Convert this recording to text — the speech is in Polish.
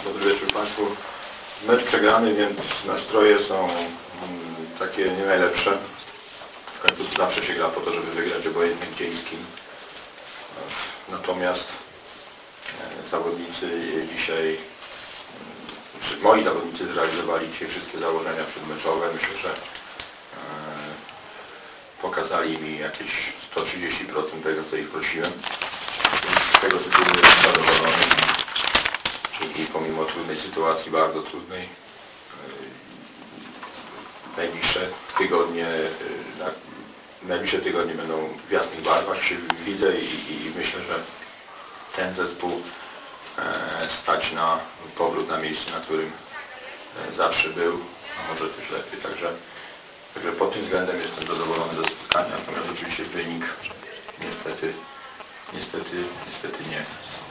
Dobry wieczór Państwu. Mecz przegrany, więc nastroje są takie nie najlepsze. W końcu zawsze się gra po to, żeby wygrać, obojętnie gdzie i z kim. Natomiast zawodnicy dzisiaj, moi zawodnicy zrealizowali dzisiaj wszystkie założenia przedmeczowe. Myślę, że pokazali mi jakieś 130% tego, co ich prosiłem. Z tego tytułu jestem zadowolony i pomimo trudnej sytuacji, bardzo trudnej, najbliższe tygodnie będą w jasnych barwach, się widzę i myślę, że ten zespół stać na powrót na miejsce, na którym zawsze był, a może coś lepiej. Także pod tym względem jestem zadowolony ze spotkania, natomiast oczywiście wynik niestety nie.